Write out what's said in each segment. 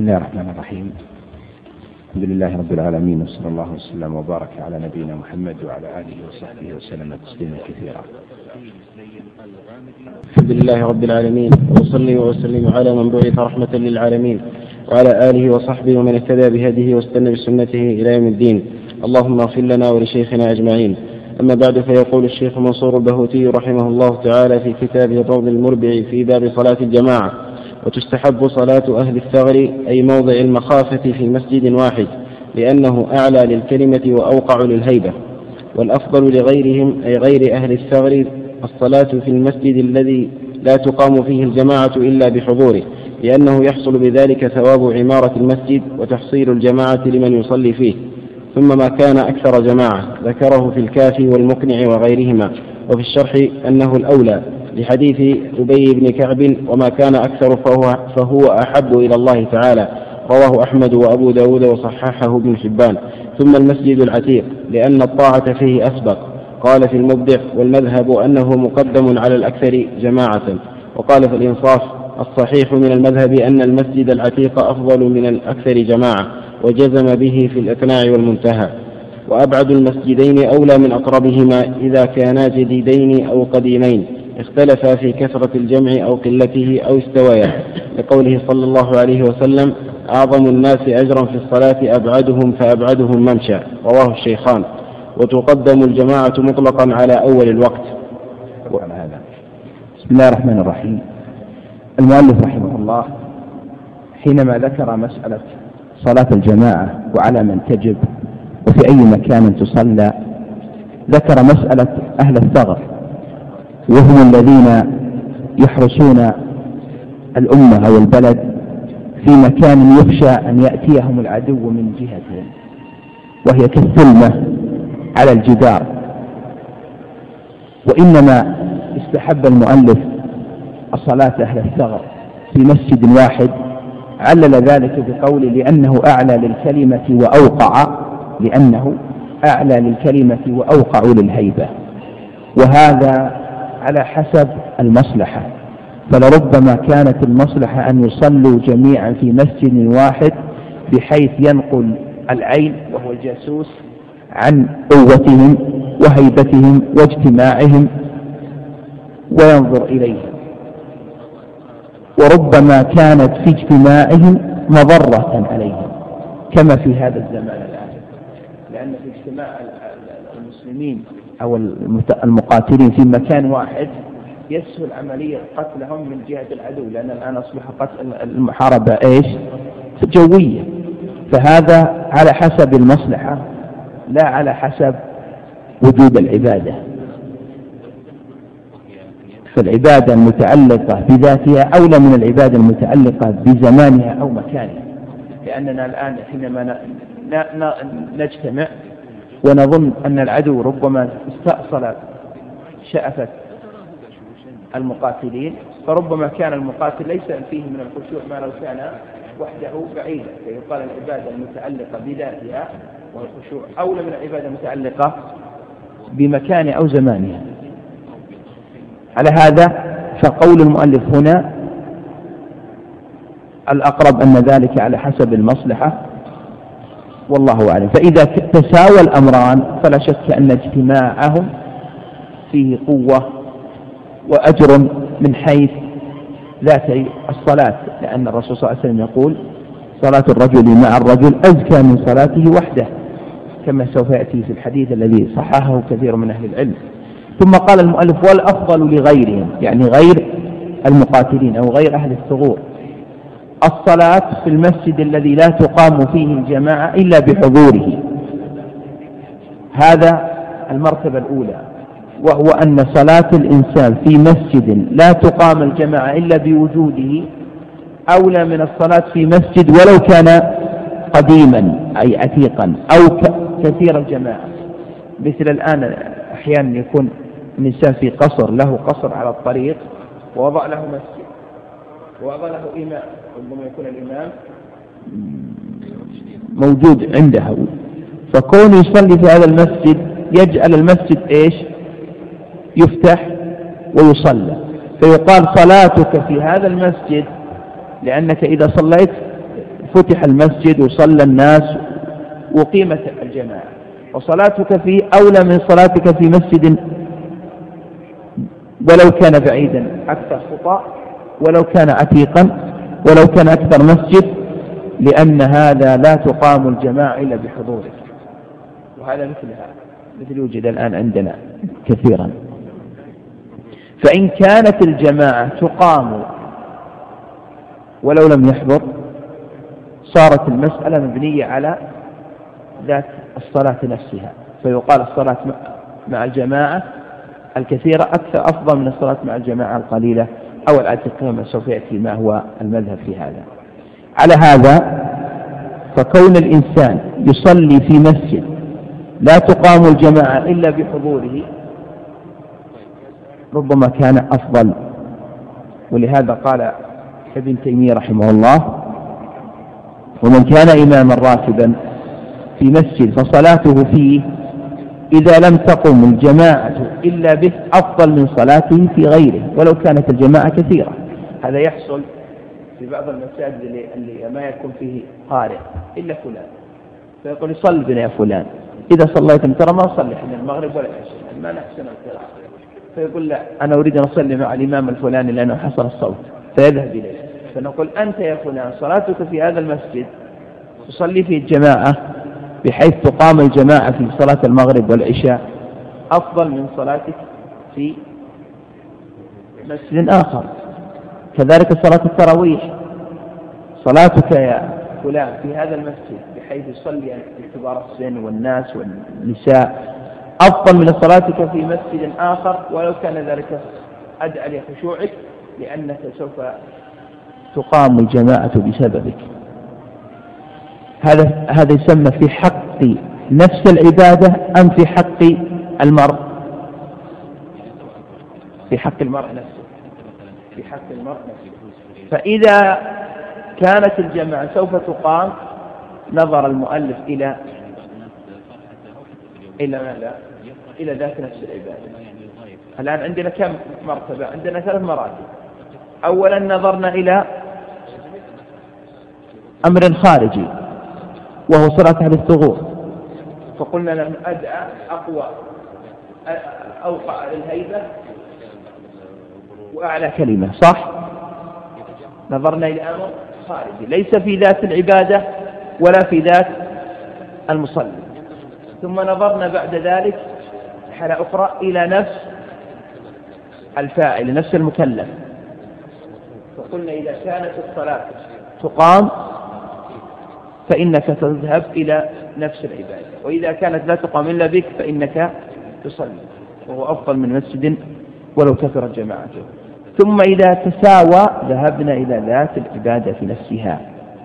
الله الرحمن الرحيم. الحمد لله رب العالمين، وصلى الله وسلم وبارك على نبينا محمد وعلى آله وصحبه وسلم تسليما كثيرا. الحمد لله رب العالمين، وصلي وسلم على من بعث رحمة للعالمين وعلى آله وصحبه ومن اهتدى بهديه واستنى بسنته إلى يوم الدين. اللهم اغفر لنا ولشيخنا أجمعين. أما بعد، فيقول الشيخ منصور البهوتي رحمه الله تعالى في كتابه الروض المربع في باب صلاة الجماعة: وتستحب صلاة أهل الثغر أي موضع المخافة في مسجد واحد، لأنه أعلى للكلمة وأوقع للهيبة. والأفضل لغيرهم أي غير أهل الثغر الصلاة في المسجد الذي لا تقام فيه الجماعة إلا بحضوره، لأنه يحصل بذلك ثواب عمارة المسجد وتحصيل الجماعة لمن يصلي فيه. ثم ما كان أكثر جماعة ذكره في الكافي والمقنع وغيرهما، وفي الشرح أنه الأولى لحديث أبي بن كعب: وما كان أكثر فهو أحب إلى الله تعالى، رواه أحمد وأبو داود وصححه ابن حبان. ثم المسجد العتيق لأن الطاعة فيه أسبق. قال في المبدع: والمذهب أنه مقدم على الأكثر جماعة. وقال في الإنصاف: الصحيح من المذهب أن المسجد العتيق أفضل من الأكثر جماعة، وجزم به في الإقناع والمنتهى. وأبعد المسجدين أولى من أقربهما إذا كانا جديدين أو قديمين، اختلفا في كثرة الجمع أو قلته أو استوايا، لقوله صلى الله عليه وسلم: أعظم الناس أجرا في الصلاة أبعدهم فأبعدهم ممشى، رواه الشيخان. وتقدم الجماعة مطلقا على أول الوقت. بسم الله الرحمن الرحيم. المؤلف رحمه الله حينما ذكر مسألة صلاة الجماعة وعلى من تجب وفي أي مكان تصلى، ذكر مسألة أهل الثغر، وهم الذين يحرسون الأمة أو البلد في مكان يخشى أن يأتيهم العدو من جهتهم، وهي كالثلمة على الجدار. وإنما استحب المؤلف الصلاة أهل الثغر في مسجد واحد، علل ذلك بقوله: لأنه أعلى للكلمة وأوقع، لأنه أعلى للكلمة وأوقع للهيبة. وهذا على حسب المصلحة، فلربما كانت المصلحة أن يصلوا جميعا في مسجد واحد بحيث ينقل العين وهو الجاسوس عن قوتهم وهيبتهم واجتماعهم وينظر إليهم، وربما كانت في اجتماعهم مضرة عليهم كما في هذا الزمان الآن، لأن في اجتماع المسلمين أو المقاتلين في مكان واحد يسهل عملية قتلهم من جهة العدو، لأن الآن أصبح قتل المحاربة جوية. فهذا على حسب المصلحة لا على حسب وجود العبادة. فالعبادة المتعلقة بذاتها أولى من العبادة المتعلقة بزمانها أو مكانها، لأننا الآن حينما نجتمع ونظن أن العدو ربما استأصل شأفة المقاتلين، فربما كان المقاتل ليس فيه من الخشوع ما لو كان وحده بعيدا، فيقال العبادة المتعلقة بذاتها والخشوع أولى من العبادة المتعلقة بمكان أو زمانها. على هذا فقول المؤلف هنا الأقرب أن ذلك على حسب المصلحة، والله أعلم. فإذا تساوى الأمران فلا شك أن اجتماعهم فيه قوة وأجر من حيث ذات الصلاة، لأن الرسول صلى الله عليه وسلم يقول: صلاة الرجل مع الرجل أزكى من صلاته وحده، كما سوف يأتي في الحديث الذي صححه كثير من أهل العلم. ثم قال المؤلف: والأفضل لغيرهم، يعني غير المقاتلين أو غير أهل الثغور، الصلاة في المسجد الذي لا تقام فيه الجماعة إلا بحضوره. هذا المرتبة الأولى، وهو أن صلاة الإنسان في مسجد لا تقام الجماعة إلا بوجوده أولى من الصلاة في مسجد ولو كان قديما أي عتيقا أو كثير الجماعة. مثل الآن أحيانا يكون الإنسان في قصر، له قصر على الطريق ووضع له مسجد ووضع له إمام، ربما يكون الإمام موجود عنده، فكون يصلي في هذا المسجد يجعل المسجد يفتح ويصلى، فيقال صلاتك في هذا المسجد، لأنك إذا صليت وفتح المسجد وصلى الناس وقيمت الجماعة، وصلاتك فيه أولى من صلاتك في مسجد ولو كان بعيدا أكثر خطأ، ولو كان عتيقا، ولو كان أكثر مسجد، لأن هذا لا تقام الجماعة إلا بحضورك. وهذا مثل يوجد الآن عندنا كثيرا. فإن كانت الجماعة تقام ولو لم يحضر صارت المسألة مبنية على ذات الصلاة نفسها، فيقال الصلاة مع الجماعة الكثيرة أفضل من الصلاة مع الجماعة القليلة أو العتيقة، سوف يأتي ما هو المذهب في هذا. على هذا فكون الإنسان يصلي في مسجد لا تقام الجماعة إلا بحضوره ربما كان أفضل. ولهذا قال ابن تيمية رحمه الله: ومن كان إماما راتبا في مسجد فصلاته فيه إذا لم تقم الجماعة إلا به أفضل من صلاته في غيره ولو كانت الجماعة كثيرة. هذا يحصل في بعض المساجد اللي ما يكون فيه قارئ إلا فلان، فيقول يصلي بنا يا فلان، إذا صليت ترى ما أصلي حين المغرب ولا العشاء ما نحسن القراءة، فيقول لا أنا أريد أن أصلي مع الإمام الفلاني لأنه حصل الصوت، فيذهب إليه، فنقول أنت يا فلان صلاتك في هذا المسجد تصلي في الجماعة بحيث تقام الجماعة في صلاة المغرب والعشاء أفضل من صلاتك في مسجد آخر. كذلك صلاة التراويح، صلاتك يا فلان في هذا المسجد بحيث يصلي كبار السن والناس والنساء أفضل من صلاتك في مسجد آخر ولو كان ذلك أدعى لخشوعك، لأنك سوف تقام الجماعة بسببك. هذا يسمى في حق نفس العبادة أم في حق المرء؟ في حق المرء نفسه، في حق المرء نفسه. فإذا كانت الجماعة سوف تقام نظر المؤلف إلى ذات نفس العبادة. الآن عندنا كم مرتبة؟ عندنا 3 مراتب. أولا نظرنا إلى أمر خارجي وهو صلاة أهل الثغور، فقلنا لهم أدعى أقوى أوقع للهيبة وأعلى كلمة، صح؟ نظرنا إلى أمر خارجي ليس في ذات العبادة ولا في ذات المصلي. ثم نظرنا بعد ذلك حالة أخرى إلى نفس الفاعل، نفس المكلف، فقلنا إذا كانت الصلاة تقام فإنك تذهب إلى نفس العبادة، وإذا كانت لا تقام إلا بك فإنك تصلي، وهو أفضل من مسجد ولو كثرت جماعته. ثم إذا تساوى ذهبنا إلى ذات العبادة في نفسها.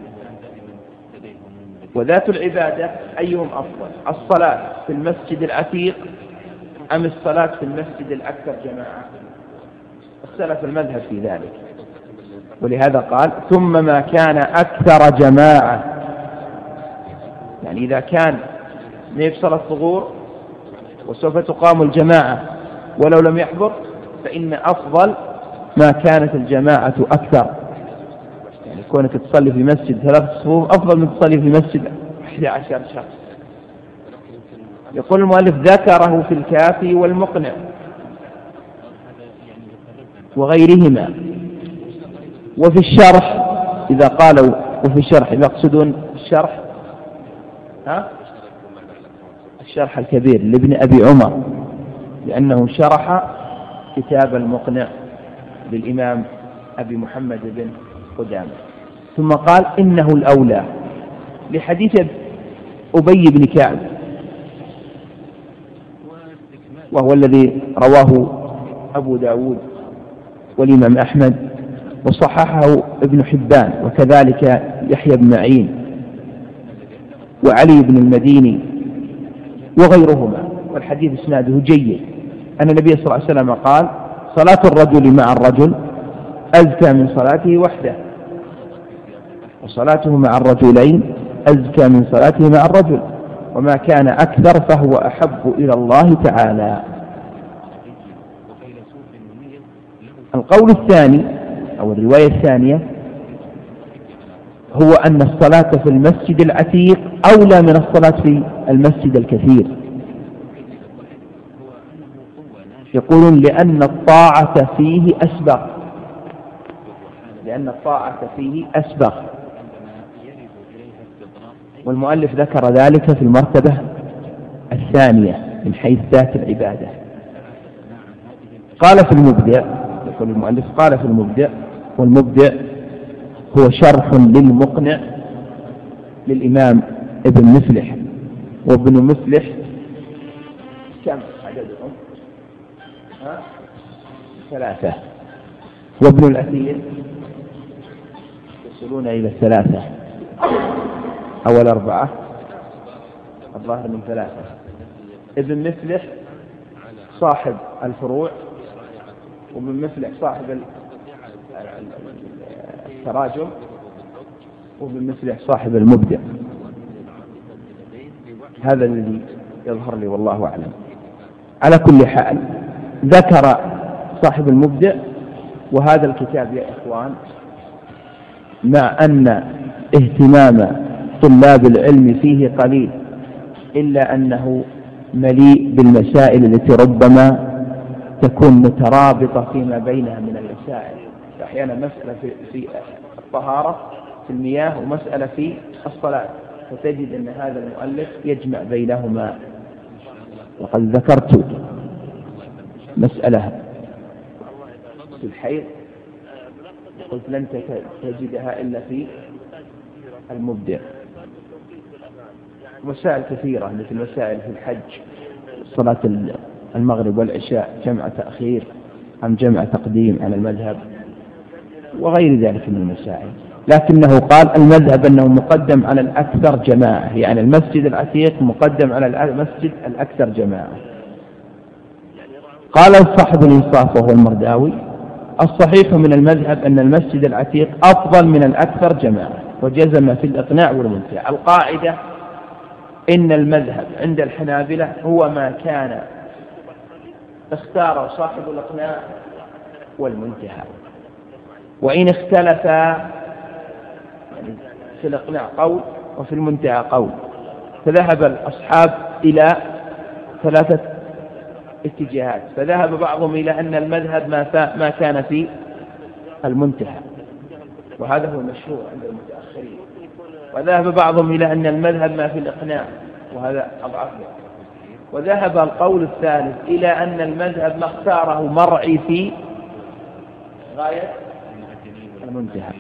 وذات العبادة أيهم أفضل؟ الصلاة في المسجد العتيق أم الصلاة في المسجد الأكثر جماعة؟ اختلف المذهب في ذلك، ولهذا قال ثم ما كان أكثر جماعة، يعني إذا كان يفصل الثغور وسوف تقام الجماعة ولو لم يحضر فإن أفضل ما كانت الجماعة أكثر، يعني كونك تصلي في مسجد 3 صفوف أفضل من تصلي في مسجد 11 شخص. يقول المؤلف ذكره في الكافي والمقنع وغيرهما. وفي الشرح إذا قالوا وفي الشرح يقصدون الشرح الشرح الكبير لابن أبي عمر، لأنه شرح كتاب المقنع للإمام أبي محمد بن قدامة. ثم قال إنه الأولى لحديث أبي بن كعب، وهو الذي رواه أبو داود والإمام أحمد وصححه ابن حبان وكذلك يحيى بن معين وعلي بن المديني وغيرهما، والحديث إسناده جيد، أن النبي صلى الله عليه وسلم قال صلاة الرجل مع الرجل أزكى من صلاته وحده، وصلاته مع الرجلين أزكى من صلاته مع الرجل، وما كان أكثر فهو أحب إلى الله تعالى. القول الثاني أو الرواية الثانية هو أن الصلاة في المسجد العتيق أولى من الصلاة في المسجد الكثير. يقولون لأن الطاعة فيه أسبق، لأن الطاعة فيه أسبق، والمؤلف ذكر ذلك في المرتبة الثانية من حيث ذات العبادة. قال في المبدع، يقول المؤلف قال في المبدع، والمبدع هو شرح للمقنع للإمام ابن مفلح، وابن مفلح كم عددهم؟ 3، وابن الأثير يصلون إلى 3 أو 4، الظاهر من 3. ابن مفلح صاحب الفروع، وابن مفلح صاحب التراجم، وابن مفلح صاحب المبدع. هذا الذي يظهر لي والله أعلم. على كل حال ذكر صاحب المبدع، وهذا الكتاب يا إخوان مع أن اهتمام طلاب العلم فيه قليل، إلا أنه مليء بالمسائل التي ربما تكون مترابطة فيما بينها من المسائل. أحيانا مسألة في الطهارة في المياه، ومسألة في الصلاة، فتجد أن هذا المؤلف يجمع بينهما. وقد ذكرت مسألة في الحيض، قلت لن تجدها إلا في المبدع. مسائل كثيرة مثل مسائل في الحج، صلاة المغرب والعشاء جمع تأخير أم جمع تقديم على المذهب، وغير ذلك من المسائل. لكنه قال المذهب أنه مقدم على الأكثر جماعة، يعني المسجد العتيق مقدم على المسجد الأكثر جماعة. قال صاحب الإنصاف وهو المرداوي الصحيح من المذهب أن المسجد العتيق أفضل من الأكثر جماعة، وجزم في الإقناع والمنتهى. القاعدة إن المذهب عند الحنابلة هو ما كان اختاره صاحب الإقناع والمنتهى، وإن اختلفا يعني في الإقناع قول وفي المنتهى قول، فذهب الأصحاب إلى 3 اتجاهات. فذهب بعضهم إلى أن المذهب ما كان في المنتهى، وهذا هو المشهور عند المتأخرين. وذهب بعضهم إلى أن المذهب ما في الإقناع، وهذا أضعف. وذهب القول الثالث إلى أن المذهب ما اختاره مرعي في غاية المنتهى.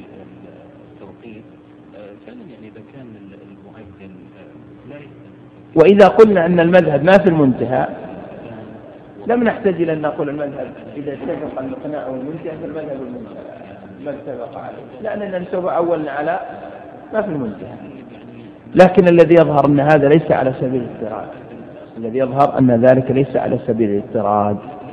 وإذا قلنا أن المذهب ما في المنتهى لم نحتاج إلى أن نقول المذهب إذا اتفق الإقناع والمنتهى فالمذهب المنتهى ما اتفق عليه، لأننا نسوى أولا على ما في المنتهى. لكن الذي يظهر أن هذا ليس على سبيل الاضطراد، الذي يظهر أن ذلك ليس على سبيل الاضطراد.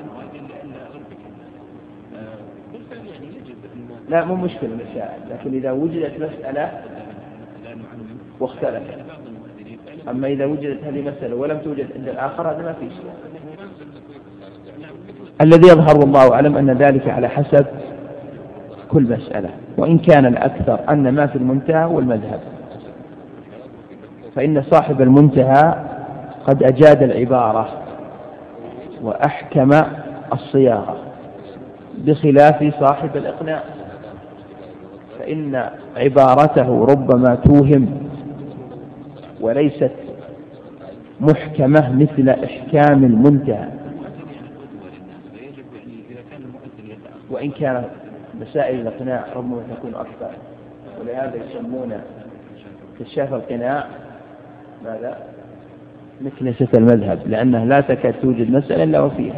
لا مو مشكلة المسائل، لكن إذا وجدت مسألة واختلفت، أما إذا وجدت هذه مسألة ولم توجد عند الآخر هذا ما في شيء. الذي يظهر والله أعلم أن ذلك على حسب كل مسألة، وإن كان الأكثر أن ما في المنتهى هو المذهب، فإن صاحب المنتهى قد أجاد العبارة وأحكم الصياغة بخلاف صاحب الإقناع، فإن عبارته ربما توهم وليست محكمة مثل إحكام المنتهى. وإن كان مسائل الإقناع ربما تكون أكثر، ولهذا يسمون كشاف القناع ماذا؟ مكنسة المذهب، لأنه لا تكاد توجد مسألة إلا وفيها.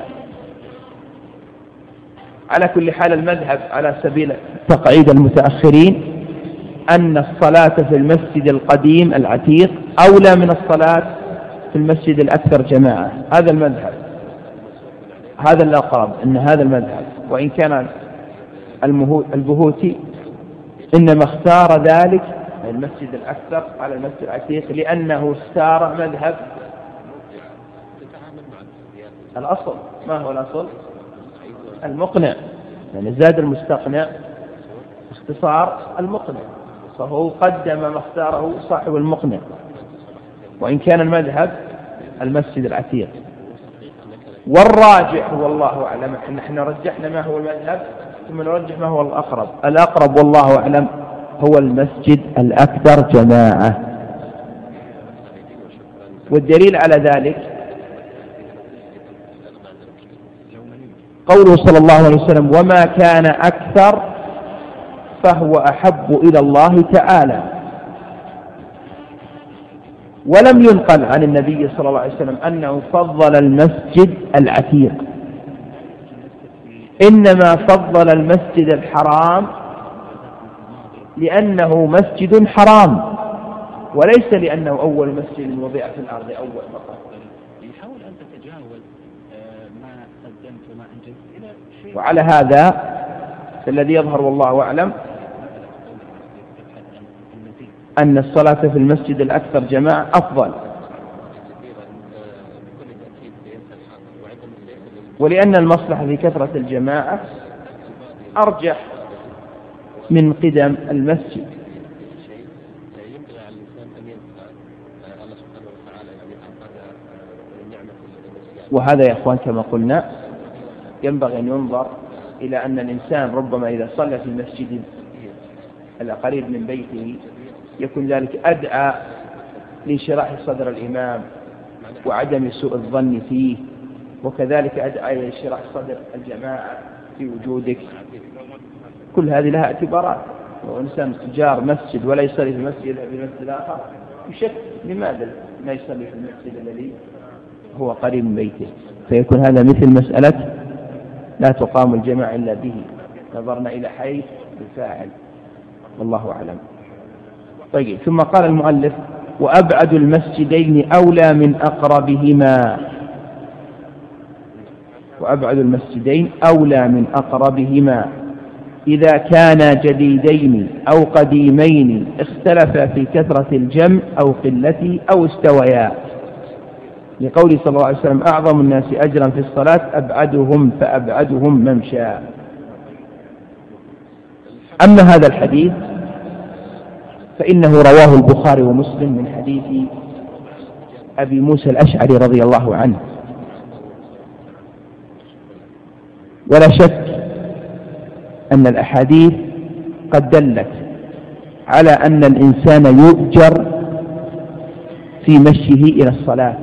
على كل حال المذهب على سبيل تقعيد المتأخرين أن الصلاة في المسجد القديم العتيق أولى من الصلاة في المسجد الأكثر جماعة. هذا المذهب، هذا الأقرب أن هذا المذهب. وإن كان البهوتي إنما اختار ذلك المسجد الأكثر على المسجد العتيق لأنه اختار مذهب الأصل. ما هو الأصل؟ المقنع، يعني زاد المستقنع اختصار المقنع، فهو قدم ما اختاره صاحب المقنع، وإن كان المذهب المسجد العتيق. والراجح والله أعلم، نحن رجحنا ما هو المذهب ثم نرجح ما هو الأقرب. الأقرب والله أعلم هو المسجد الأكثر جماعة. والدليل على ذلك قوله صلى الله عليه وسلم: وما كان أكثر فهو أحب إلى الله تعالى. ولم ينقل عن النبي صلى الله عليه وسلم أنه فضل المسجد العتيق، إنما فضل المسجد الحرام لأنه مسجد حرام، وليس لأنه أول مسجد وضع في الأرض أول فقط. يحاول أن تتجاوز ما قدمت وما أنجزت إلى شيء. وعلى هذا الذي يظهر والله أعلم أن الصلاة في المسجد الأكثر جماعة أفضل، ولأن المصلحة في كثرة الجماعة أرجح من قدم المسجد. وهذا يا أخوان كما قلنا ينبغي أن ينظر إلى أن الإنسان ربما إذا صلى في مسجد القريب من بيته يكون ذلك أدعى لانشراح صدر الإمام وعدم سوء الظن فيه، وكذلك أدعى إلى انشراح صدر الجماعة في وجودك. كل هذه لها اعتبارات. وإنسان تجار مسجد ولا يصلي في المسجد في المسجد آخر يشك لماذا ما يصلي في المسجد الذي هو قريب من بيته، فيكون هذا مثل مسألة لا تقام الجماعة إلا به. نظرنا إلى حيث الفاعل والله أعلم. طيب، ثم قال المؤلف: وأبعد المسجدين أولى من أقربهما. وأبعد المسجدين أولى من أقربهما إذا كانا جديدين أو قديمين اختلفا في كثرة الجمع أو قلته أو استويا، لقول صلى الله عليه وسلم: أعظم الناس أجرا في الصلاة أبعدهم فأبعدهم ممشى. أما هذا الحديث فإنه رواه البخاري ومسلم من حديث أبي موسى الأشعري رضي الله عنه. ولا شك أن الأحاديث قد دلت على أن الإنسان يؤجر في مشيه إلى الصلاة.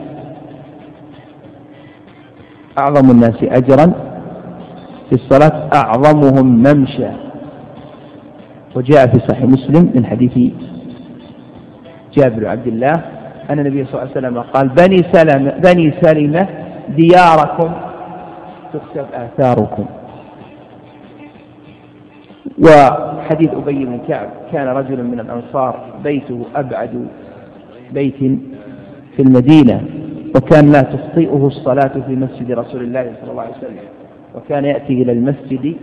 أعظم الناس أجرا في الصلاة أعظمهم ممشى. وجاء في صحيح مسلم من حديث جابر بن عبد الله أن النبي صلى الله عليه وسلم قال: بني سلمة دياركم تكتب آثاركم. وحديث أبي بن كعب: كان رجل من الأنصار بيته أبعد بيت في المدينة، وكان لا تخطئه الصلاة في مسجد رسول الله صلى الله عليه وسلم، وكان يأتي إلى المسجد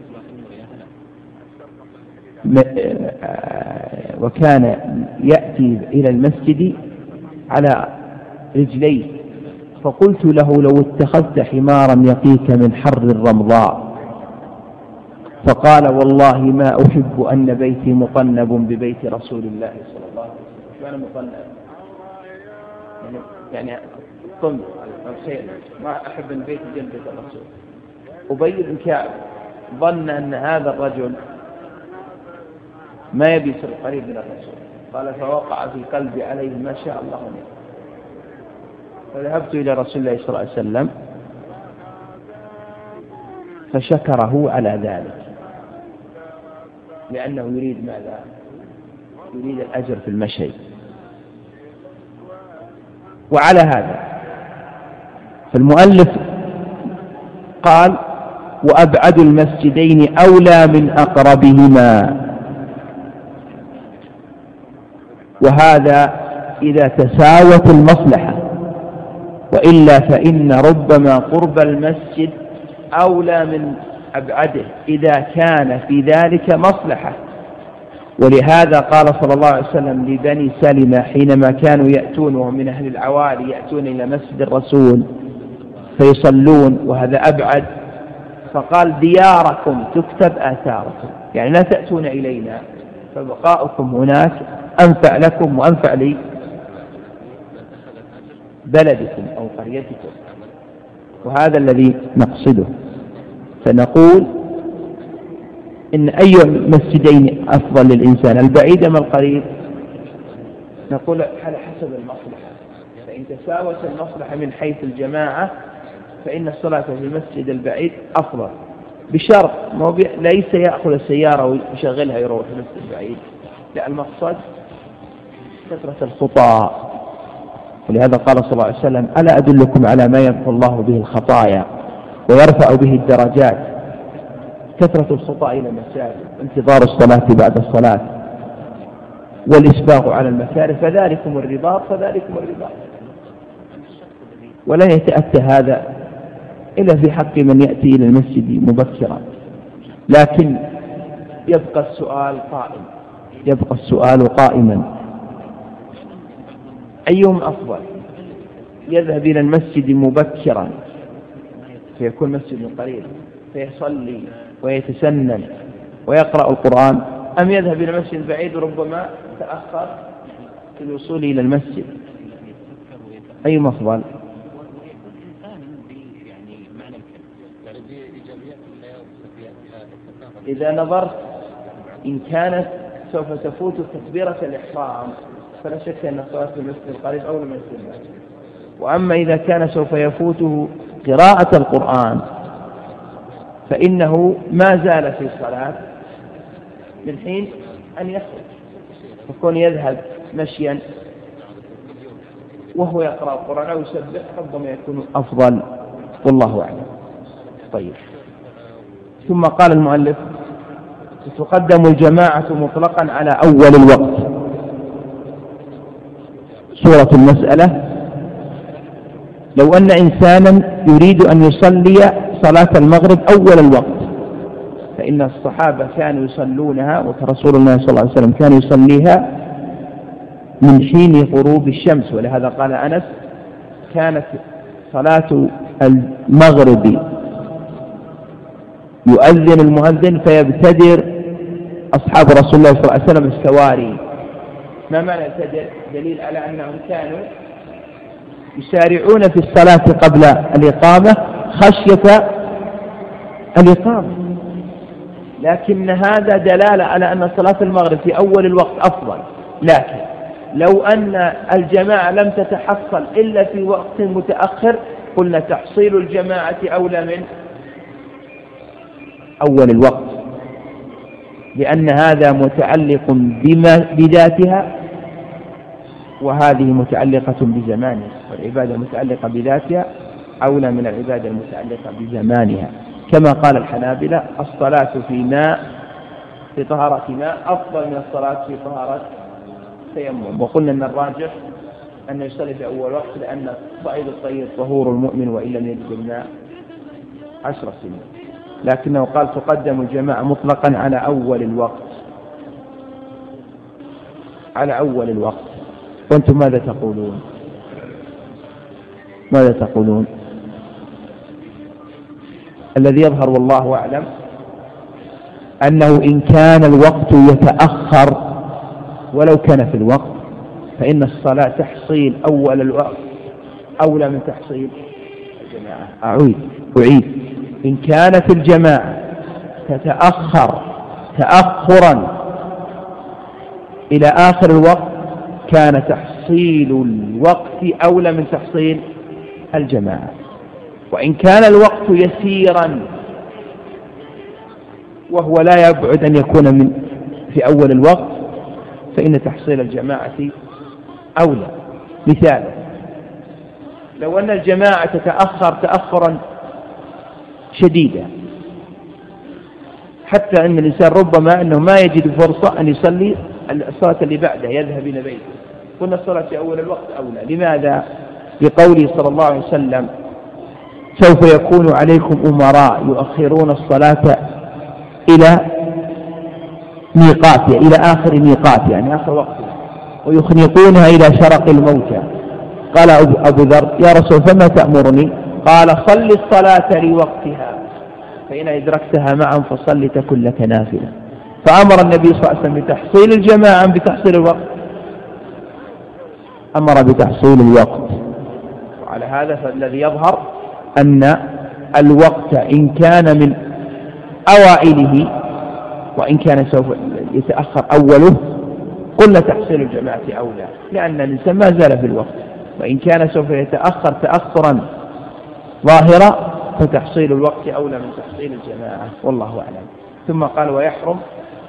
على رجليه. فقلت له: لو اتخذت حمارا يقيك من حر الرمضاء. فقال: والله ما أحب أن بيتي مطنب ببيت رسول الله صلى الله عليه وسلم. معنى مطنب يعني طنب الخير، ما أحب أن بيتي جنب بيت الرسول. أبي بن كعب ظن أن هذا الرجل ما يبي يصير قريب من الرسول، قال: فوقع في قلبي عليه ما شاء الله منه. فذهبت إلى رسول الله صلى الله عليه وسلم فشكره على ذلك، لأنه يريد ماذا؟ يريد الأجر في المشي. وعلى هذا فالمؤلف قال: وأبعد المسجدين أولى من أقربهما. وهذا إذا تساوت المصلحة، وإلا فإن ربما قرب المسجد أولى من أبعده إذا كان في ذلك مصلحة. ولهذا قال صلى الله عليه وسلم لبني سلمة حينما كانوا يأتون وهم من أهل العوالي يأتون إلى مسجد الرسول فيصلون وهذا أبعد، فقال: دياركم تكتب آثاركم، يعني لا تأتون إلينا فبقاؤكم هناك أنفع لكم وأنفع لي بلدكم أو قريتكم، وهذا الذي نقصده. فنقول إن أي مسجدين أفضل للإنسان، البعيد أم القريب؟ نقول على حسب المصلحة، فإن تساوت المصلحة من حيث الجماعة فإن الصلاة في المسجد البعيد أفضل، بشرط ليس يأخذ السيارة ويشغلها يروح المسجد البعيد، لا، المقصد كثرة الخطى. ولهذا قال صلى الله عليه وسلم: ألا أدلكم على ما يمحو الله به الخطايا ويرفع به الدرجات؟ كثرة الخطى إلى المساجد، انتظار الصلاة بعد الصلاة، والإسباغ على المكاره، فذلكم الرباط فذلكم الرباط. ولن يتأتى هذا إلا في حق من يأتي إلى المسجد مبكرا. لكن يبقى السؤال قائما، أيهم أفضل؟ يذهب إلى المسجد مبكرا فيكون مسجد قريب فيصلي ويتسنن ويقرأ القرآن، أم يذهب إلى المسجد بعيد وربما تأخر في الوصول إلى المسجد؟ أيهم أفضل؟ إذا نظرت إن كانت سوف تفوت تكبيرة الإحرام فلا شك أن الصلاة في المسجد القريب أولى من المسجد البعيد. وأما إذا كان سوف يفوته قراءة القرآن فإنه ما زال في الصلاة من حين أن يخرج، فكون يذهب مشيا وهو يقرأ القرآن أو يسبح ربما يكون أفضل، والله أعلم. طيب، ثم قال المؤلف: تقدم الجماعة مطلقا على أول الوقت. سورة المسألة: لو أن إنسانا يريد أن يصلي صلاة المغرب أول الوقت، فإن الصحابة كانوا يصلونها، ورسول الله صلى الله عليه وسلم كان يصليها من حين غروب الشمس. ولهذا قال أنس: كانت صلاة المغرب يؤذن المؤذن فيبتدر أصحاب رسول الله صلى الله عليه وسلم السواري. ما معنى يبتدر؟ دليل على أنهم كانوا يسارعون في الصلاة قبل الإقامة خشية الإقامة، لكن هذا دلالة على أن صلاة المغرب في أول الوقت أفضل. لكن لو أن الجماعة لم تتحصل إلا في وقت متأخر قلنا تحصيل الجماعة أولى من أول الوقت، لأن هذا متعلق بذاتها وهذه متعلقة بزمانها، والعبادة المتعلقة بذاتها أولى من العبادة المتعلقة بزمانها. كما قال الحنابلة: الصلاة في طهارة ماء أفضل من الصلاة في طهارة تيمم. وقلنا أن الراجح أن يصلي في أول وقت، لأن صعيد الطيب طهور المؤمن وإن لم يجد الماء 10 سنين. لكنه قال: تقدم الجماعة مطلقا على أول الوقت، على أول الوقت. وأنتم ماذا تقولون؟ ماذا تقولون؟ الذي يظهر والله أعلم أنه إن كان الوقت يتأخر ولو كان في الوقت فإن الصلاة تحصيل أول الوقت أولى من تحصيل الجماعة. أعيد: إن كانت الجماعة تتأخر تأخرا إلى آخر الوقت كان تحصيل الوقت أولى من تحصيل الجماعة. وإن كان الوقت يسيرا وهو لا يبعد أن يكون في أول الوقت فإن تحصيل الجماعة أولى. مثال: لو أن الجماعة تتأخر تأخرا شديدا حتى أن الإنسان ربما أنه ما يجد فرصة أن يصلي الصلاة اللي بعدها، يذهب إلى بيته، قلنا الصلاة في أول الوقت أولى. لماذا؟ لقوله صلى الله عليه وسلم: سوف يكون عليكم أمراء يؤخرون الصلاة إلى ميقاتها، إلى آخر ميقاتها يعني آخر وقتها، ويخنقونها إلى شرق الموتى. قال أبو ذر: يا رسول فما تأمرني؟ قال: صل الصلاة لوقتها، فإن أدركتها معا فصل تكن لك نافلة. فأمر النبي صلى الله عليه وسلم بتحصيل الجماعة أم بتحصيل الوقت؟ أمر بتحصيل الوقت. وعلى هذا فالذي يظهر أن الوقت إن كان من أوائله وإن كان سوف يتأخر أوله قلنا تحصيل الجماعة أولى، لأن الإنسان ما زال في الوقت، وإن كان سوف يتأخر تأخرا ظاهرا فتحصيل الوقت أولى من تحصيل الجماعة، والله أعلم. ثم قال ويحرم،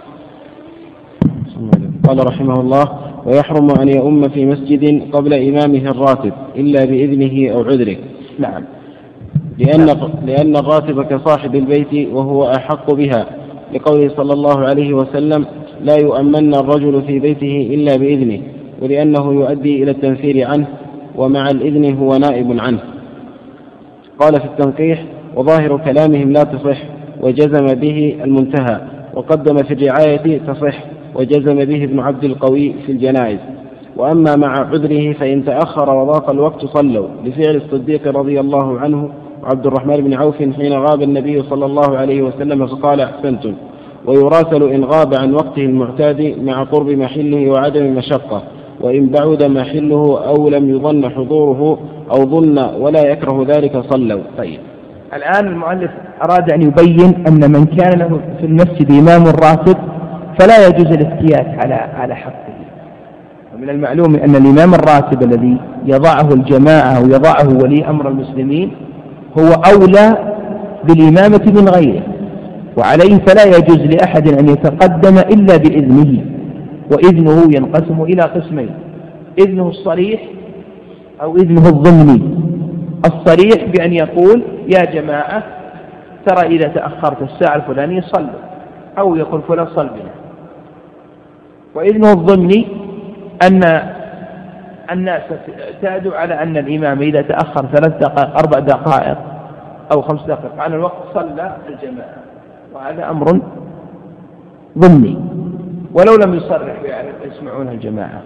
قال رحمه الله: ويحرم أن يؤم في مسجد قبل إمامه الراتب إلا بإذنه أو عذره. نعم، لأن الراتب كصاحب البيت وهو أحق بها، لقوله صلى الله عليه وسلم: لا يؤمن الرجل في بيته إلا بإذنه، ولأنه يؤدي إلى التنفير عنه، ومع الإذن هو نائب عنه. قال في التنقيح: وظاهر كلامهم لا تصح، وجزم به المنتهى، وقدم في الرعاية تصح، وجزم به ابن عبد القوي في الجنائز. وأما مع عذره فإن تأخر وضاق الوقت صلوا، لفعل الصديق رضي الله عنه وعبد الرحمن بن عوف حين غاب النبي صلى الله عليه وسلم فقال: أحسنتم. ويراسل إن غاب عن وقته المعتاد مع قرب محله وعدم مشقة، وإن بعد محله أو لم يظن حضوره أو ظن ولا يكره ذلك صلوا. طيب، الآن المؤلف أراد أن يبين أن من كان له في المسجد إمام راتب فلا يجوز الافتيات على حقه. ومن المعلوم أن الإمام الراتب الذي يضعه الجماعة ويضعه ولي أمر المسلمين هو أولى بالإمامة من غيره، وعليه فلا يجوز لأحد أن يتقدم إلا بإذنه. وإذنه ينقسم إلى قسمين: إذنه الصريح أو إذنه الضمني. الصريح بأن يقول: يا جماعة ترى إذا تأخرت الساعة الفلانية صلوا، أو يقول فلان صل بنا. وإذنه الضمني أن الناس اعتادوا على أن الإمام إذا تأخر 3 دقائق 4 دقائق أو 5 دقائق عن الوقت صلى الجماعة، وهذا أمر ضمني ولو لم يصرح يسمعون الجماعة.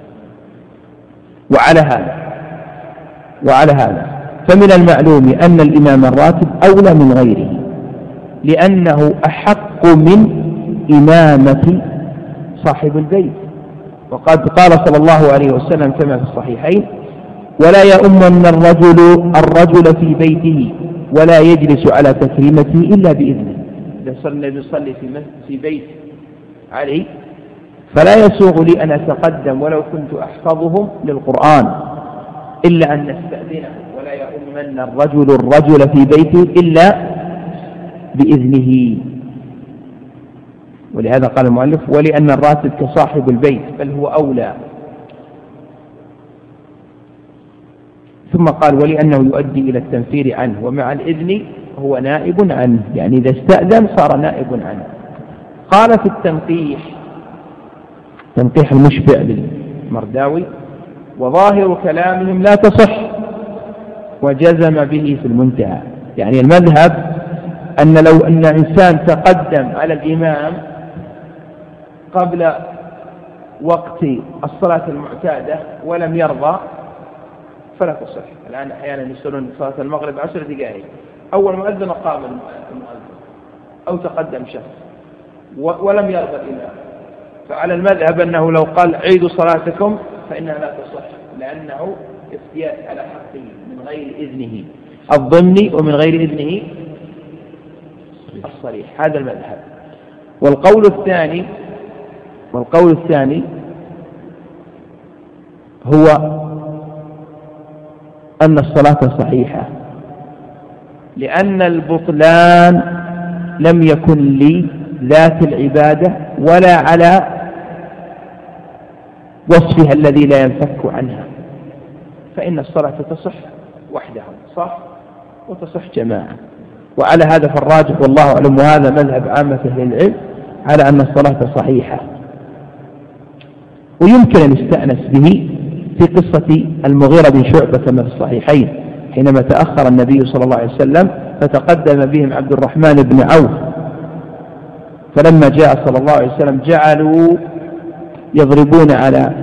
وعلى هذا فمن المعلوم أن الإمام الراتب أولى من غيره، لأنه أحق من إمامة صاحب البيت. وقد قال صلى الله عليه وسلم كما في الصحيحين: ولا يؤمن الرجل في بيته ولا يجلس على تكريمته إلا بإذنه. إذا النبي يصلي في بيت علي فلا يسوغ لي أن أتقدم ولو كنت أحفظهم للقرآن إلا أن نستأذنه، ولا يؤمن الرجل في بيته إلا بإذنه. ولهذا قال المؤلف: ولأن الراتب كصاحب البيت بل هو أولى. ثم قال: ولأنه يؤدي إلى التنفير عنه، ومع الإذن هو نائب عنه، يعني إذا استأذن صار نائب عنه. قال في تنقيح المشبع للمرداوي: وظاهر كلامهم لا تصح، وجزم به في المنتهى. يعني المذهب أن لو أن إنسان تقدم على الإمام قبل وقت الصلاة المعتادة ولم يرضى فلا تصح. الآن أحيانا يصلون صلاة المغرب 10 دقائق، أول مؤذن قام المؤذن أو تقدم شخص ولم يرضى الإمام، فعلى المذهب أنه لو قال عيدوا صلاتكم فإنها لا تصح، لأنه افتيات على حقه من غير إذنه الضمني ومن غير إذنه الصريح. هذا المذهب. والقول الثاني هو أن الصلاة صحيحة، لأن البطلان لم يكن لذات العبادة ولا على وصفها الذي لا ينفك عنها، فإن الصلاة تصح وحدها صح وتصح جماعة. وعلى هذا فالراجح والله أعلم، وهذا مذهب عامة أهل العلم، على أن الصلاة صحيحة. ويمكن أن يستأنس به في قصة المغيرة بن شعبة كما في الصحيحين، حينما تأخر النبي صلى الله عليه وسلم فتقدم بهم عبد الرحمن بن عوف، فلما جاء صلى الله عليه وسلم جعلوا يضربون على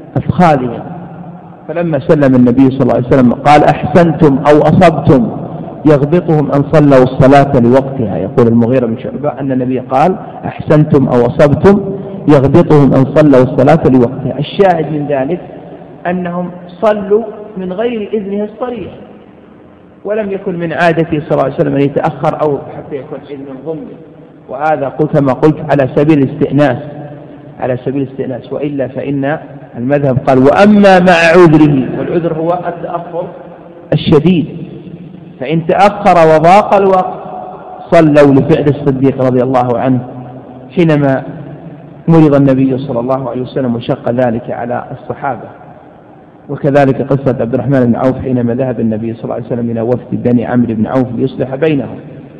أفخاذهم، فلما سلم النبي صلى الله عليه وسلم قال: أحسنتم أو أصبتم، يغبطهم أن صلوا الصلاة لوقتها. يقول المغيرة بن شعبة أن النبي قال أحسنتم أو أصبتم يغبطهم أن صلوا الصلاة لوقتها. الشاهد من ذلك أنهم صلوا من غير إذنه الصريح، ولم يكن من عادته صلى الله عليه وسلم أن يتأخر أو حتى يكون إذن ضمني، وهذا قلت كما قلت على سبيل الاستئناس، وإلا فإن المذهب قال وأما مع عذره، والعذر هو التأخر الشديد، فإن تأخر وضاق الوقت صلوا لفعل الصديق رضي الله عنه حينما مرض النبي صلى الله عليه وسلم وشق ذلك على الصحابة. وكذلك قصة عبد الرحمن بن عوف حينما ذهب النبي صلى الله عليه وسلم إلى وفد بني عمرو بن عوف ليصلح بينهم،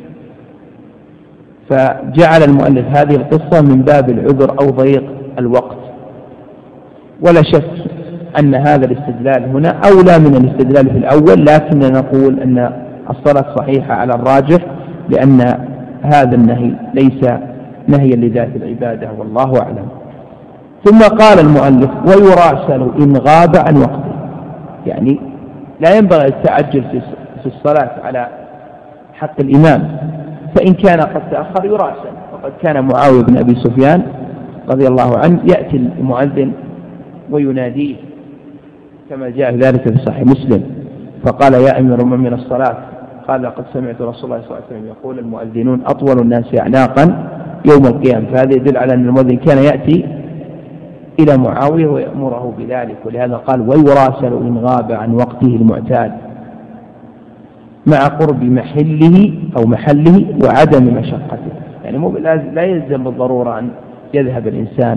فجعل المؤلف هذه القصة من باب العذر أو ضيق الوقت. ولا شك أن هذا الاستدلال هنا أولى من الاستدلال في الأول، لكن نقول أن الصلاة صحيحة على الراجح، لأن هذا النهي ليس نهيا لذات العبادة، والله أعلم. ثم قال المؤلف ويراسل إن غاب عن وقته، يعني لا ينبغي التعجل في الصلاة على حق الإمام، فإن كان قد تأخر يراسل. وقد كان معاوية بن أبي سفيان رضي الله عنه يأتي المؤذن ويناديه كما جاء ذلك في صحيح مسلم، فقال يا أمير المؤمنين الصلاة، قال لقد سمعت رسول الله صلى الله عليه وسلم يقول المؤذنون أطول الناس أعناقا يوم القيامة. فهذا يدل على أن المؤذن كان يأتي إلى معاوية ويأمره بذلك، ولهذا قال ويراسل إن غاب عن وقته المعتاد مع قرب محله وعدم مشقته. يعني لا يلزم بالضرورة أن يذهب الإنسان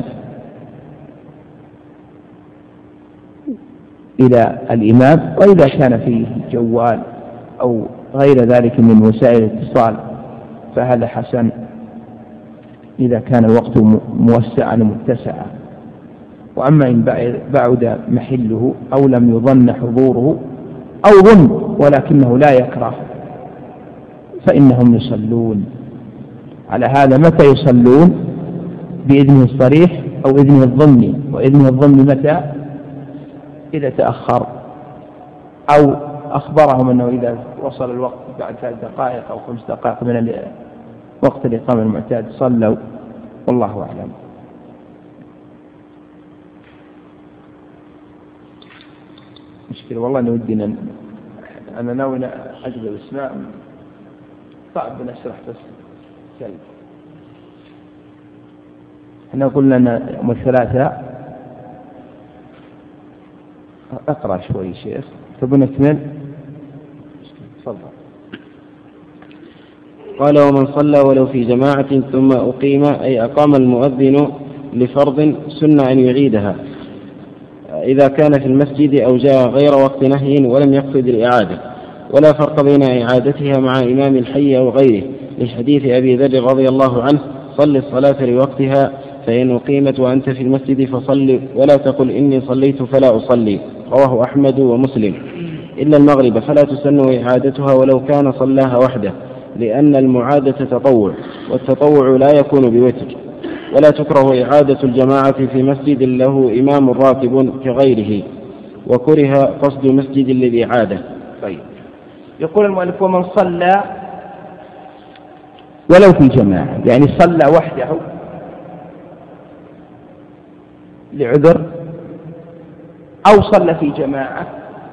إلى الإمام، وإذا كان فيه جوال أو غير ذلك من وسائل الاتصال فهذا حسن إذا كان الوقت موسعا متسعا. وأما إن بعد محله أو لم يظن حضوره أو ظن ولكنه لا يكره فإنهم يصلون. على هذا متى يصلون؟ بإذنه الصريح أو إذنه الظني. وإذنه الظني متى؟ إذا تأخر أو أخبرهم أنه إذا وصل الوقت بعد 3 دقائق أو 5 دقائق من وقت الإقامة المعتاد صلوا، والله أعلم. مشكلة والله أن ودينا، أنا ناوي أجل الإسماء صعب نشرح بس كلب. احنا قلنا أن يوم الثلاثاء أقرأ شوي شيخ، تبون نكمل؟ تفضل. قال ومن صلى ولو في جماعة ثم أقيم، أي أقام المؤذن لفرض سنة أن يعيدها إذا كان في المسجد أو جاء غير وقت نهي ولم يقصد الإعادة، ولا فرق بين إعادتها مع إمام الحي أو غيره، لحديث أبي ذر رضي الله عنه صل الصلاة لوقتها فإن أقيمت وأنت في المسجد فصل ولا تقل إني صليت فلا أصلي، رواه أحمد ومسلم. إلا المغرب فلا تسن إعادتها ولو كان صلاها وحده، لأن المعادة تطوع، والتطوع لا يكون بوتر. ولا تكره إعادة الجماعة في مسجد له إمام راتب كغيره، وكره قصد مسجد للإعادة. طيب. يقول المؤلف ومن صلى ولو في جماعة، يعني صلى وحده لعذر أو صلى في جماعة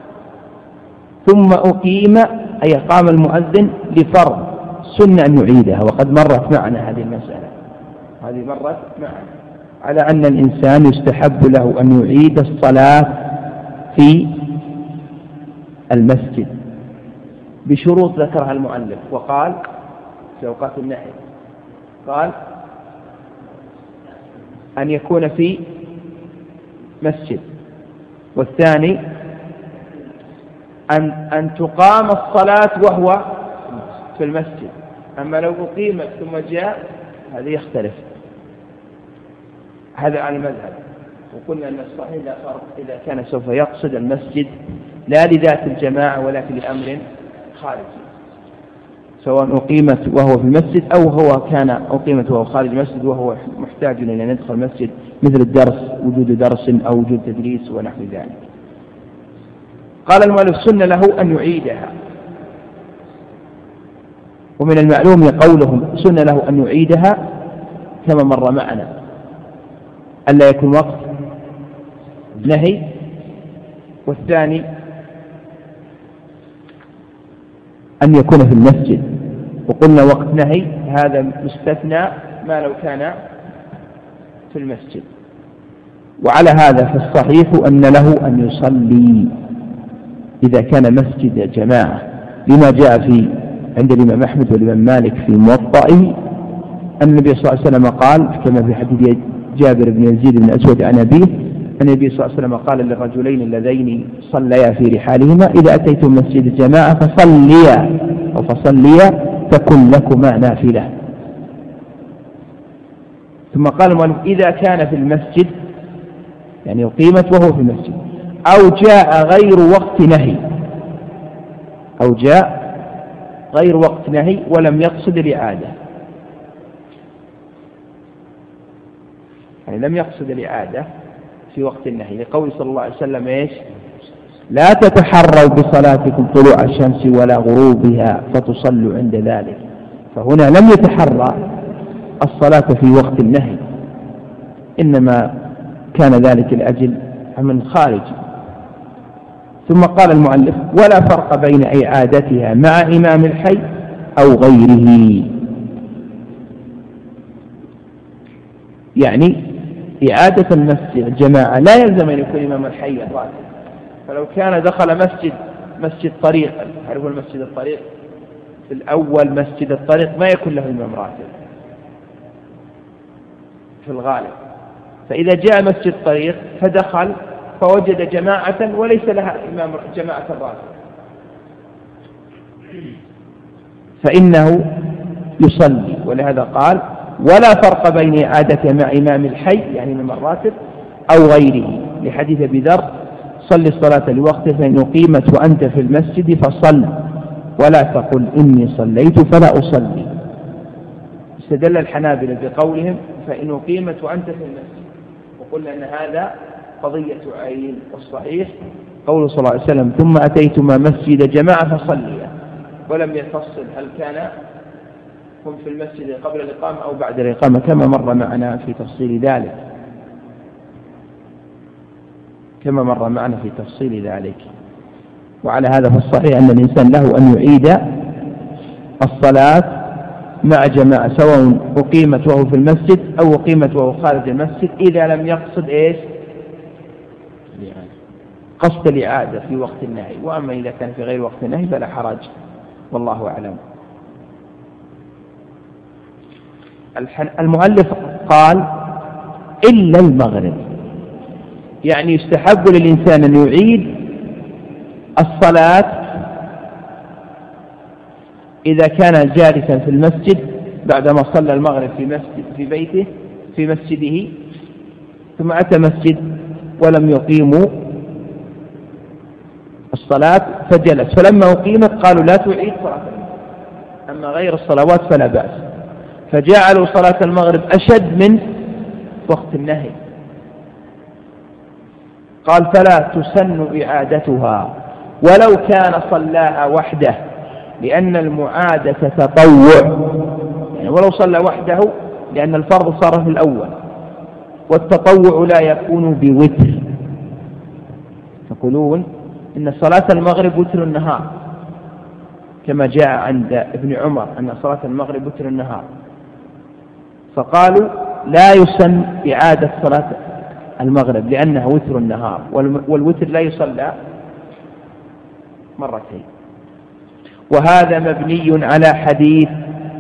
ثم أقيم، أي قام المؤذن لفرض سنة أن يعيدها. وقد مرت معنا هذه المسألة، هذه مرت معنا على أن الإنسان يستحب له أن يعيد الصلاة في المسجد بشروط ذكرها المؤلف. وقال في أوقات النهي قال أن يكون في مسجد، والثاني أن تقام الصلاة وهو في المسجد. أما لو أقيمت ثم جاء هذا يختلف، هذا على المذهب. وقلنا أن الصحيح لا فرق إذا كان سوف يقصد المسجد لا لذات الجماعة ولكن لأمر خارجي، سواء أقيمت وهو في المسجد أو هو كان أقيمت وهو خارج المسجد وهو محتاج إلى أن يدخل المسجد، مثل الدرس، وجود درس أو وجود تدريس ونحو ذلك. قال المؤلف سن له أن يعيدها ومن المعلوم قولهم سن له أن يعيدها كما مر معنا، ألا يكون وقت نهي، والثاني أن يكون في المسجد. وقلنا وقت نهي هذا مستثنى ما لو كان في المسجد. وعلى هذا فالصحيح أن له أن يصلي إذا كان مسجد جماعة، لما جاء عند الإمام أحمد والإمام مالك في موطئه أن النبي صلى الله عليه وسلم قال كما في حديث جابر بن يزيد بن أسود عن أبيه أن النبي صلى الله عليه وسلم قال للرجلين اللذين صليا في رحالهما إذا أتيتم مسجد الجماعة فصليا تكن لكما نافلة. ثم قال المؤلف إذا كان في المسجد يعني أقيمت وهو في المسجد، أو جاء غير وقت نهي ولم يقصد الإعادة، يعني لم يقصد الإعادة في وقت النهي، لقول صلى الله عليه وسلم إيش؟ لا تتحروا بصلاتكم طلوع الشمس ولا غروبها فتصلوا عند ذلك. فهنا لم يتحرى الصلاة في وقت النهي، إنما كان ذلك لأجل من خارج. ثم قال المؤلف ولا فرق بين إعادتها مع إمام الحي أو غيره، يعني إعادة المسجد الجماعة لا يلزم أن يكون إمام الحي الراتب. فلو كان دخل مسجد طريق، هل هو المسجد الطريق في الأول مسجد الطريق ما يكون له إمام راتب في الغالب، فإذا جاء مسجد طريق فدخل فوجد جماعة وليس لها إمام جماعة الراتب فإنه يصلي. ولهذا قال ولا فرق بين إعادة مع إمام الحي يعني إمام الراتب أو غيره، لحديث أبي ذر صل الصلاة لوقته فإن أقيمت وأنت في المسجد فصل ولا تقل إني صليت فلا أصلي. استدل الحنابلة بقولهم فإن أقيمت وأنت في المسجد، وقلنا أن هذا قضية عين، والصحيح قول صلى الله عليه وسلم ثم أتيتما مسجد جماعة فصليا، ولم يفصل هل كان هم في المسجد قبل الإقامة أو بعد الإقامة كما مر معنا في تفصيل ذلك. وعلى هذا فالصحيح أن الإنسان له أن يعيد الصلاة مع جماعة سواء أقيمت وهو في المسجد أو أقيمت وهو خارج المسجد إذا لم يقصد إيش؟ قصد الإعادة في وقت النهي. وأما إذا كان في غير وقت النهي فلا حرج، والله أعلم. المؤلف قال إلا المغرب، يعني يستحب للإنسان أن يعيد الصلاة إذا كان جالسا في المسجد بعدما صلى المغرب في بيته في مسجده، ثم أتى مسجد ولم يقيموا الصلاة فجلس، فلما أقيمت قالوا لا تعيد صلاة المغرب، أما غير الصلوات فلا بأس، فجعلوا صلاة المغرب أشد من وقت النهي. قال فلا تسن إعادتها ولو كان صلاها وحده، لأن المعادة تطوع، يعني ولو صلى وحده لأن الفرض صار في الأول، والتطوع لا يكون بوتر. يقولون إن صلاة المغرب وتر النهار، كما جاء عند ابن عمر أن صلاة المغرب وتر النهار، فقالوا لا يسن إعادة صلاة المغرب لأنها وتر النهار، والوتر لا يصلى مرتين. وهذا مبني على حديث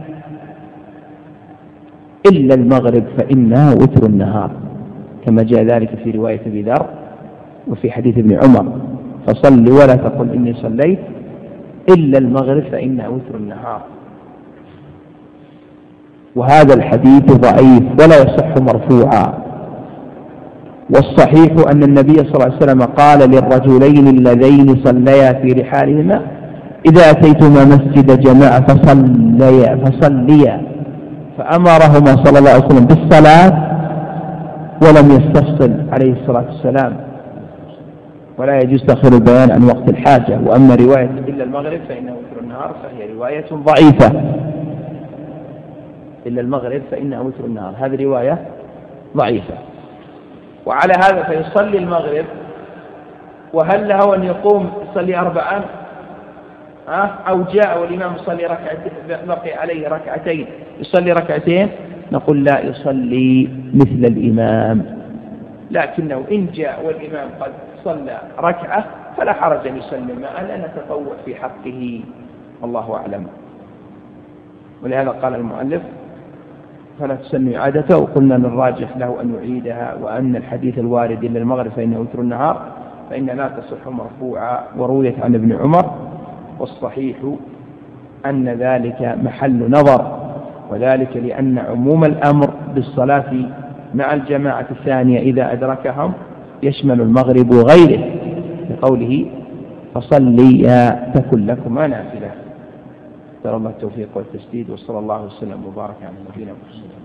إلا المغرب فإنها وتر النهار، كما جاء ذلك في رواية أبي ذر وفي حديث ابن عمر فصل ولا تقل إني صليت إلا المغرب فإنها وتر النهار. وهذا الحديث ضعيف ولا يصح مرفوعا، والصحيح أن النبي صلى الله عليه وسلم قال للرجلين اللذين صليا في رحالهما إذا أتيتما مسجد جماعة فصليا، فأمرهما صلى الله عليه وسلم بالصلاة ولم يستفصل عليه الصلاة والسلام، ولا يجوز تأخير البيان عن وقت الحاجة. وأما رواية إلا المغرب فإنه وتر النهار فهي رواية ضعيفة إلا المغرب فإنها وتر النهار. هذه رواية ضعيفة. وعلى هذا فيصلي المغرب، وهل له أن يقوم يصلي 4 أو جاء والإمام يصلي ركعتين بقي عليه ركعتين يصلي ركعتين؟ نقول لا، يصلي مثل الإمام، لكنه إن جاء والإمام قد صلى ركعة فلا حرج أن يسلم، أن نتطوع في حقه، الله أعلم. ولهذا قال المؤلف فلا تسن إعادته، وقلنا أن الراجح له أن يعيدها، وأن الحديث الوارد إلى المغرب فإنه وتر النهار فإن لا تصح مرفوعة، ورويت عن ابن عمر، والصحيح أن ذلك محل نظر، وذلك لأن عموم الأمر بالصلاة مع الجماعة الثانية إذا أدركهم يشمل المغرب وغيره، لقوله فصلي تكن لكما نافلة. ترى الله التوفيق والتسديد، وصلى الله وسلم وبارك على نبينا محمد.